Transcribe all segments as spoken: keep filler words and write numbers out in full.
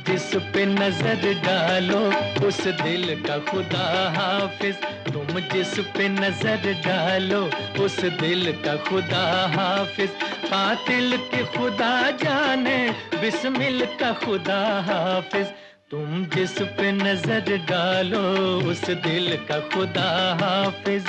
जिस पे नजर डालो उस दिल का खुदा हाफिज। तुम जिस पे नजर डालो उस दिल का खुदा हाफिज। कातिल के खुदा जाने बिस्मिल का खुदा हाफिज। तुम जिस पे नजर डालो उस दिल का खुदा हाफिज।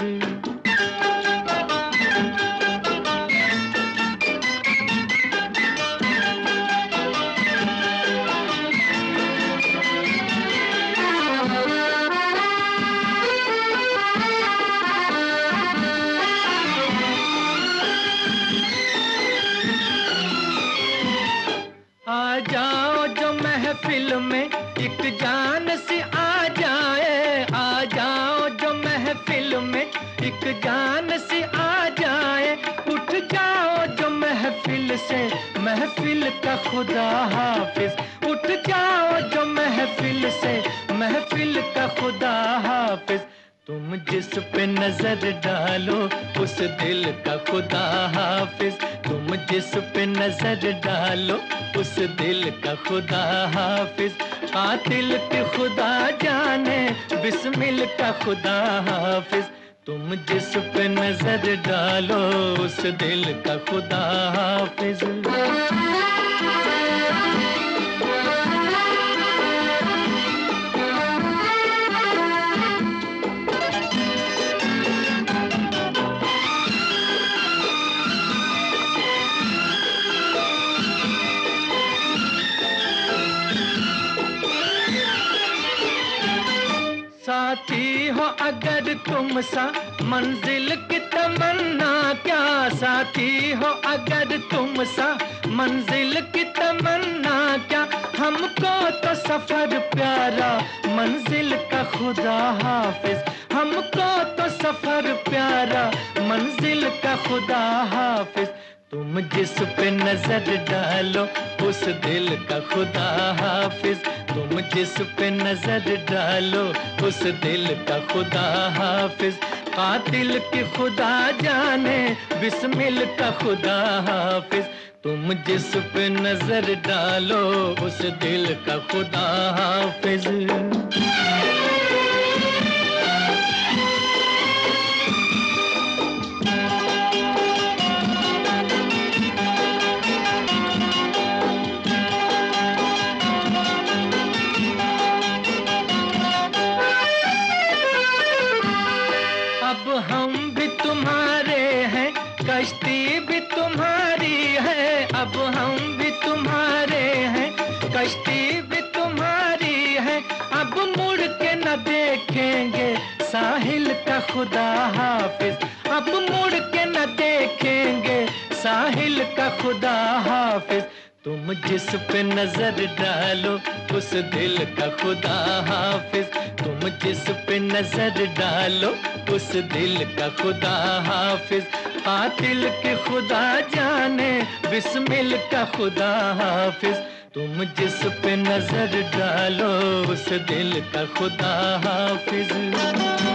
आ जाओ जो महफिल में एक जान सी आ जाए। आ जाओ जो महफिल में एक जान सी आ जाए। उठ जाओ जो महफिल से महफिल का खुदा हाफिज। उठ जाओ जो महफिल से महफिल का खुदा हाफिज। तुम जिस पे नजर डालो उस दिल का खुदा हाफिज। तुम जिस पे नजर डालो उस दिल का खुदा हाफिज। कातिल के खुदा जाने बिस्मिल का खुदा हाफिज। तुम जिस पे नजर डालो उस दिल का खुदा हाफिज। साथी हो अगर तुम सा मंजिल की तमन्ना क्या। साथी हो अगर तुम सा मंजिल की तमन्ना क्या। हमको तो सफर प्यारा मंजिल का खुदा हाफिज। हमको तो सफर प्यारा मंजिल का खुदा हाफिज। तुम जिस पे नजर डालो उस दिल का खुदा हाफिज। तुम जिस पे नजर डालो उस दिल का खुदा हाफिज। कातिल के खुदा जाने बिस्मिल का खुदा हाफिज। तुम जिस पे नजर डालो उस दिल का खुदा हाफिज। अब हम भी तुम्हारे हैं कश्ती भी तुम्हारी है। अब हम भी तुम्हारे हैं कश्ती भी तुम्हारी है। अब मुड़ के न देखेंगे साहिल का खुदा हाफिज। अब मुड़ के न देखेंगे साहिल का खुदा हाफिज। तुम जिस पे नजर डालो उस दिल का खुदा हाफिज। तुम जिस पे नजर डालो उस दिल का खुदा हाफिज। कातिल के खुदा जाने बिस्मिल का खुदा हाफिज। तुम जिस पे नजर डालो उस दिल का खुदा हाफिज।